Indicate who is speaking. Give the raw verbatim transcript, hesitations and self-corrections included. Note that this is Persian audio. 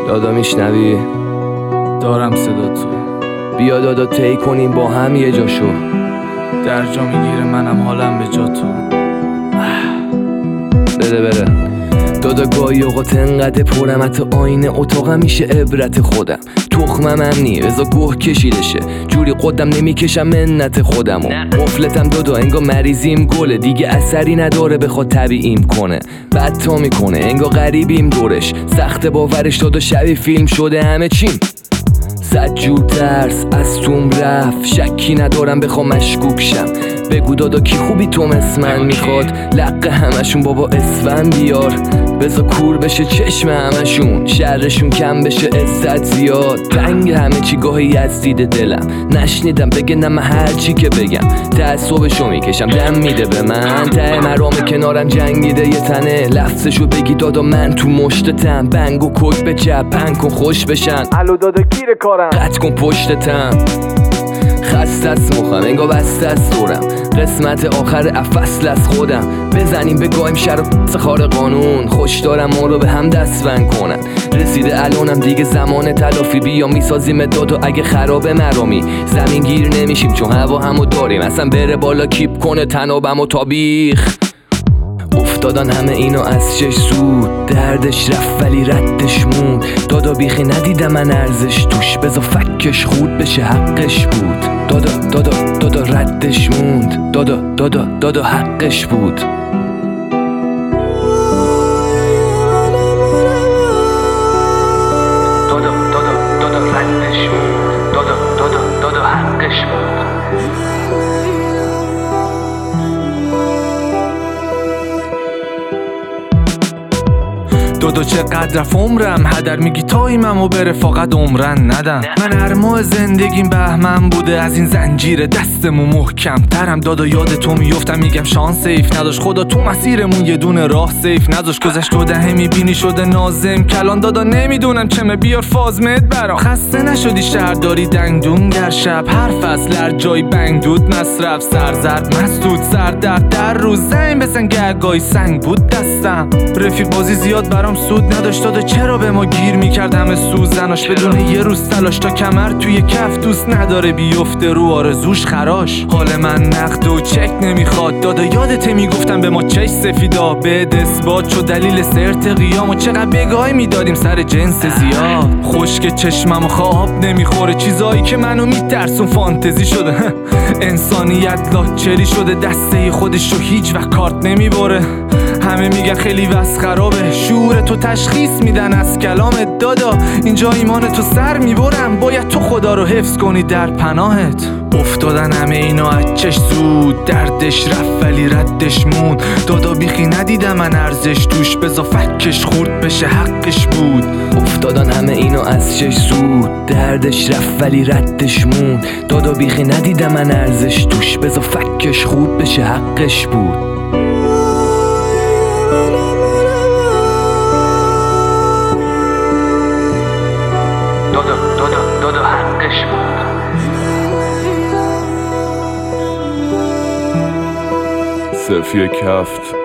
Speaker 1: دادا میشنوی؟
Speaker 2: دارم صدا تو.
Speaker 1: بیا دادا طی کنیم با هم یه جاشو.
Speaker 2: در جا میگیره منم حالم به جا تو.
Speaker 1: بده بره دادا گاهی اوقات انقدر پرم حتی آینه اتاقم میشه عبرت خودم. تخمم هم نی بذار گوه کشیده شه، جوری قدم نمیکشم منت خودمو. قفلتم دادا انگار مریضیم گله، دیگه اثری نداره بخواد طبیعیم کنه. بد تا میکنه انگار غریبیم دورش، سخت باورش دادا شبیه فیلم شده همه چیم. صد جور ترس از توم رفت، شکی ندارم بخوام مشکوک شم. بگو دادا کی خوبی تو مثل من میخواد، لقه همشون بابا اسفن بیار. بذار کور بشه چشم همشون، شرشون کم بشه عزت زیاد. تنگ همه چی گاهی از دید دلم، نشنیدم بگه نه من هر چی که بگم تعصبشو میکشم دم میده به من. ته مرام کنارم جنگیده یه تنه، لفظشو بگی دادا من تو مشتتم. بنگ و کوک به چپ پنگ کن خوش بشن، الو دادا گیر کارم قط کن پشتتم. خسته از مخم انگار بسته از دورم، قسمت آخر افصل از خودم. بزنیم بگاهیم شر و خار قانون، خوش دارم ما رو به هم دستبند کنن. رسیده الانم دیگه زمان تلافی، بیا میسازیم دادا اگه خرابه مرامی. زمین گیر نمیشیم چون هوا همو داریم، اصلا بره بالا کیپ کنه تنابم و تابیخ. افتادن همه اینو از چش سود، دردش رفت ولی ردش موند. دادا بیخی ندیدم من ارزش توش، بذار فکش خود بشه حقش بود. دادا دادا دادا ردش موند، دادا دادا دادا حقش بود. دادا دادا دادا ردش موند، دادا دادا دادا حقش بود.
Speaker 2: دادا چقدر رفت عمرم، هدر میگی تایمم و بره فقط عمرن ندم. من هر ماه زندگیم بهمن بوده، از این زنجیر دستمون محکم ترم. دادا یاد تو میفتم میگم شانس سیف نداشت، خدا تو مسیرمون یه دونه راه سیف نداشت. گذشت و دهه میبینی شده نازم کلان، دادا نمیدونم چمه بیار فازمت برام. خسته نشدی شهرداری دنگدون در شب، هر فصل هر جای بنگ دود مصرف. سرزرد مسدود سر درد در روز، زنگ بزن گرگای سنگ بود دستم. رفیق بازی زیاد برام سود نداشت، دادا چرا به ما گیر میکرد همه سوزناش. بدون یه روز تلاش تا کمر توی کف دوست نداره بیفته رو آرزوش خراش. حال من نقد و چک نمیخواد، دادا یادته میگفتم به ما چش سفیدا. به اثبات شد دلیل سرت قیام، و چقدر بگاهی میدادیم سر جنس زیاد. خشک چشمم و خواب نمیخوره، چیزایی که منو میترسون فانتزی شده. انسانیت لاکچری شده، دسته خودش رو هیچ وقت کارت نمیبره. همه میگن خیلی وضع خرابه، شعور تو تشخیص میدن از کلامت. دادا اینجا ایمان تو سر میبرم، باید تو خدا رو حفظ کنی در پناهت. افتادن همه اینا از چش سود، دردش رفت ولی ردش موند. دادا بیخی ندیدم من ارزش توش، بذار فکش خورد بشه حقش بود.
Speaker 1: افتادن همه اینو از چش سود، دردش رفت ولی ردش موند. دادا بیخی ندیدم من ارزش توش، بذار فکش خورد بشه حقش بود. دادا دادا دادا حقش بود.
Speaker 3: صفی کفت